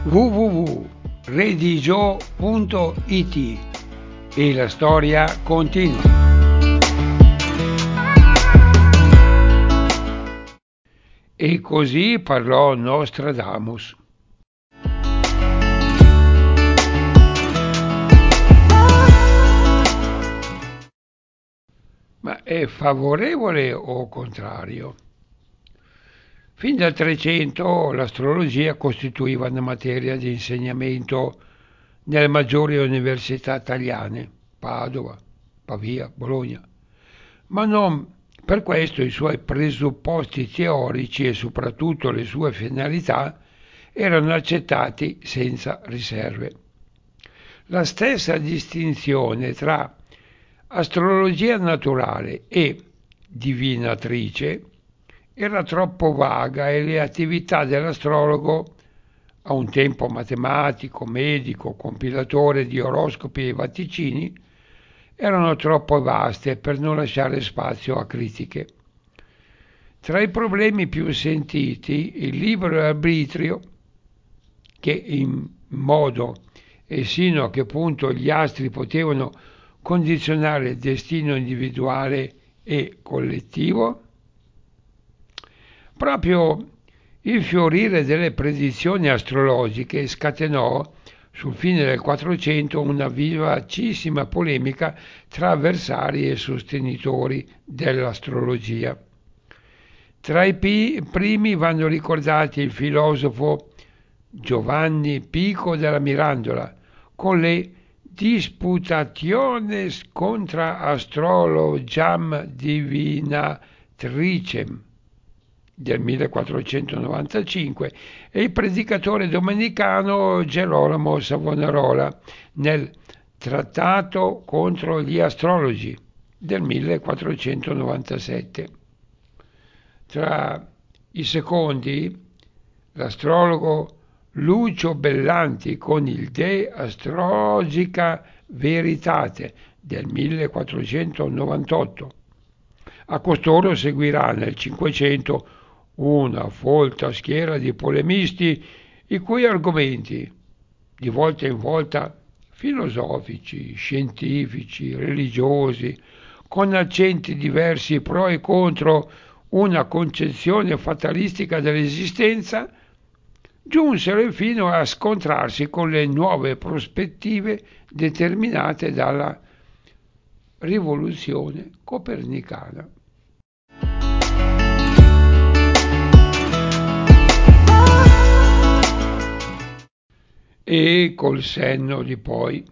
www.redigio.it e la storia continua. E così parlò Nostradamus. Ma è favorevole o contrario? Fin dal 300 l'astrologia costituiva una materia di insegnamento nelle maggiori università italiane, Padova, Pavia, Bologna, ma non per questo i suoi presupposti teorici e soprattutto le sue finalità erano accettati senza riserve. La stessa distinzione tra astrologia naturale e divinatrice era troppo vaga e le attività dell'astrologo, a un tempo matematico, medico, compilatore di oroscopi e vaticini, erano troppo vaste per non lasciare spazio a critiche. Tra i problemi più sentiti, il libero arbitrio, che in modo e sino a che punto gli astri potevano condizionare il destino individuale e collettivo. Proprio il fiorire delle predizioni astrologiche scatenò sul fine del 400 una vivacissima polemica tra avversari e sostenitori dell'astrologia. Tra i primi vanno ricordati il filosofo Giovanni Pico della Mirandola con le Disputationes contra astrologiam divinatricem del 1495 e il predicatore domenicano Gerolamo Savonarola nel Trattato contro gli astrologi del 1497. Tra i secondi, l'astrologo Lucio Bellanti con il De Astrologica Veritate del 1498. A costoro seguirà nel 500 una folta schiera di polemisti i cui argomenti, di volta in volta filosofici, scientifici, religiosi, con accenti diversi pro e contro una concezione fatalistica dell'esistenza, giunsero fino a scontrarsi con le nuove prospettive determinate dalla rivoluzione copernicana. E col senno di poi.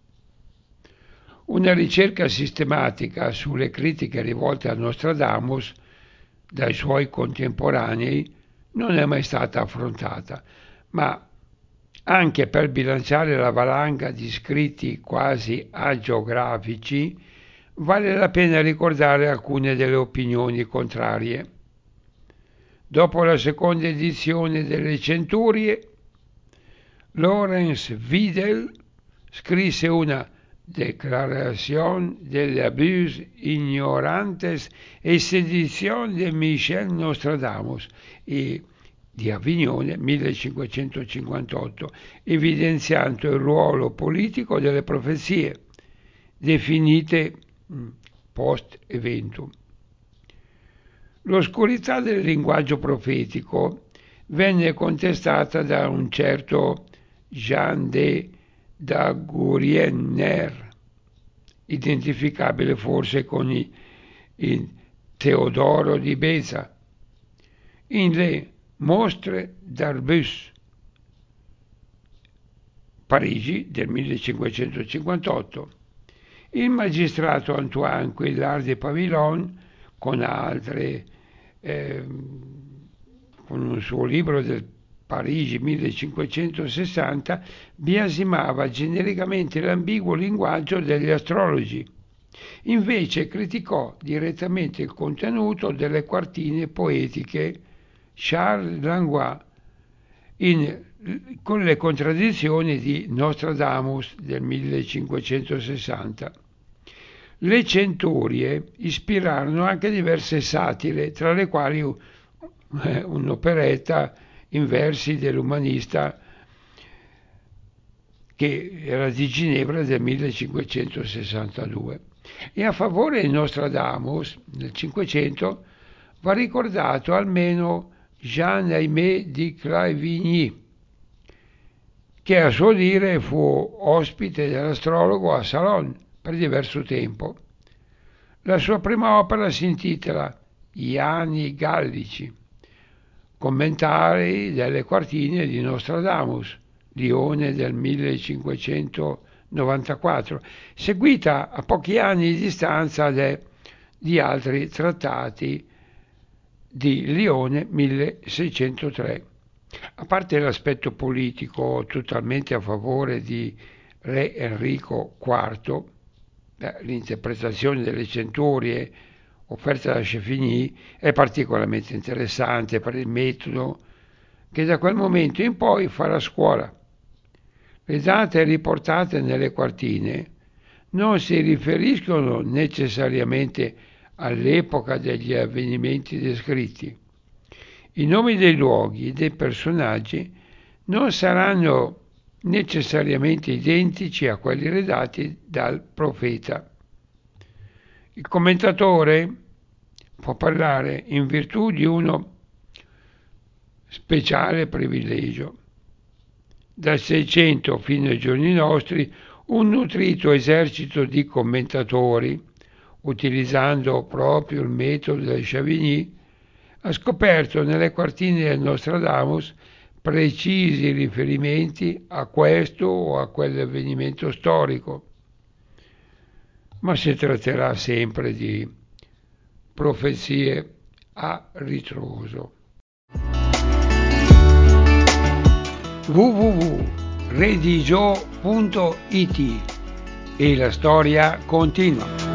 Una ricerca sistematica sulle critiche rivolte a Nostradamus dai suoi contemporanei non è mai stata affrontata, ma anche per bilanciare la valanga di scritti quasi agiografici vale la pena ricordare alcune delle opinioni contrarie. Dopo la seconda edizione delle Centurie, Lorenz Widel scrisse una Declaración de abus ignorantes e sedición de Michel Nostradamus e di Avignone 1558, evidenziando il ruolo politico delle profezie, definite post eventum. L'oscurità del linguaggio profetico venne contestata da un certo Jean de Dagouriener, identificabile forse con il Teodoro di Beza, in Le Mostre d'Arbus, Parigi del 1558. Il magistrato Antoine Quillard de Pavillon, con un suo libro del Parigi 1560, biasimava genericamente l'ambiguo linguaggio degli astrologi. Invece criticò direttamente il contenuto delle quartine poetiche Charles Langlois con le contraddizioni di Nostradamus del 1560. Le Centurie ispirarono anche diverse satire, tra le quali un'operetta in versi dell'umanista che era di Ginevra del 1562. E a favore di Nostradamus, nel 500, va ricordato almeno Jean-Aimé di Clairvigny, che a suo dire fu ospite dell'astrologo a Salon per diverso tempo. La sua prima opera si intitola Gli anni gallici, commentari delle quartine di Nostradamus, Lione del 1594, seguita a pochi anni di distanza di altri trattati di Lione 1603. A parte l'aspetto politico totalmente a favore di re Enrico IV, l'interpretazione delle centurie offerta da Cheffigny è particolarmente interessante per il metodo che da quel momento in poi farà scuola. Le date riportate nelle quartine non si riferiscono necessariamente all'epoca degli avvenimenti descritti. I nomi dei luoghi e dei personaggi non saranno necessariamente identici a quelli redatti dal profeta. Il commentatore può parlare in virtù di uno speciale privilegio. Dal 600 fino ai giorni nostri un nutrito esercito di commentatori, utilizzando proprio il metodo di Chavigny, ha scoperto nelle quartine del Nostradamus precisi riferimenti a questo o a quell'avvenimento storico, ma si tratterà sempre di profezie a ritroso. www.redigio.it e la storia continua.